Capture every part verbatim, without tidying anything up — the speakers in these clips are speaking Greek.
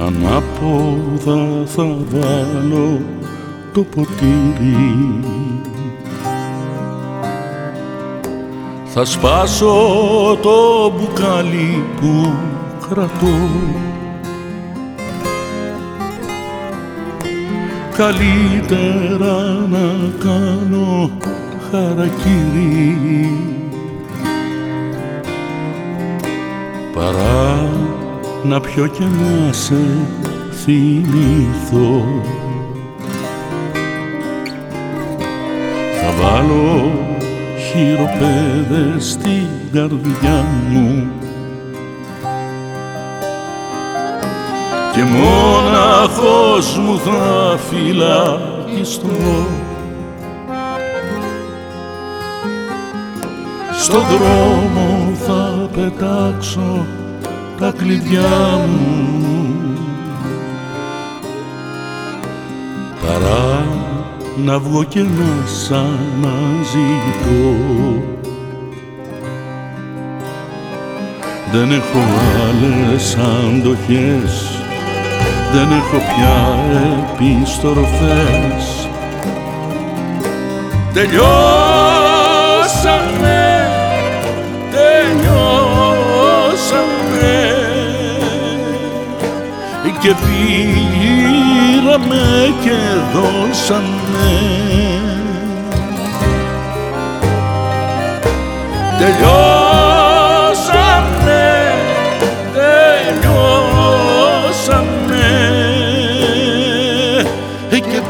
Ανάποδα θα βάλω το ποτήρι, θα σπάσω το μπουκάλι που κρατώ. Καλύτερα να κάνω χαρακίρι παρά να πιω και να σε θυμηθώ. Θα βάλω χειροπέδες στην καρδιά μου και μόναχος μου θα φυλακιστώ. Στον δρόμο θα πετάξω τα κλειδιά μου παρά να βγω και να σ' αναζητώ. Δεν έχω άλλες αντοχές, δεν έχω πια επιστροφές. Τελειώσαμε, τελειώσαμε και πήραμε και δώσαμε. Τελειώσαμε, τελειώσαμε και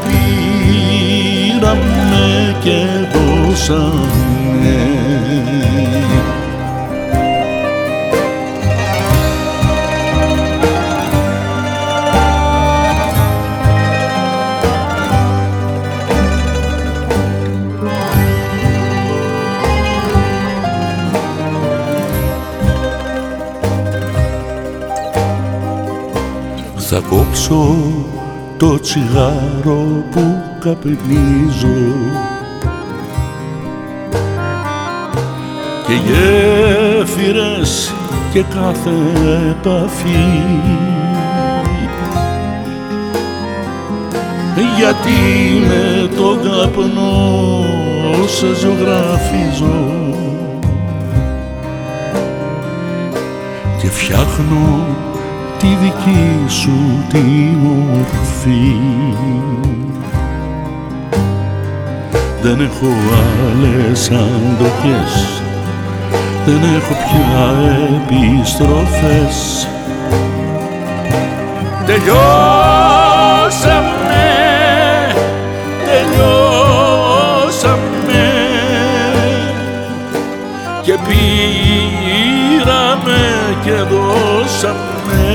πήραμε και δώσαμε. Θα κόψω το τσιγάρο που καπνίζω και γέφυρες και κάθε επαφή, γιατί με τον καπνό σε ζωγραφίζω και φτιάχνω τη δική σου τη μορφή. Δεν έχω άλλες αντοχές, δεν έχω πια επιστροφές. Τελειώσαμε, τελειώσαμε και πήραμε και δώσαμε.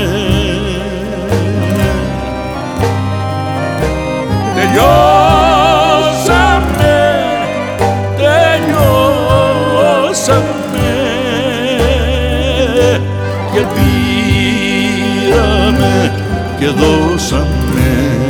Τελειώσαμε, τελειώσαμε και πήραμε και δώσαμε.